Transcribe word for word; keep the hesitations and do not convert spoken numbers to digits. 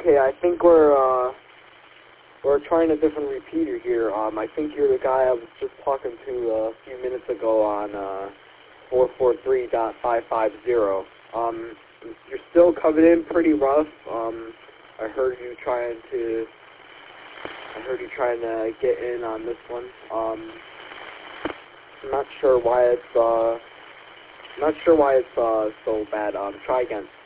Okay, I think we're, uh, we're trying a different repeater here. Um, I think you're the guy I was just talking to a few minutes ago on, uh, four four three dot five five zero. Um, you're still coming in pretty rough. Um, I heard you trying to, I heard you trying to get in on this one. Um, I'm not sure why it's, uh, I'm not sure why it's, uh, so bad. Um, try again.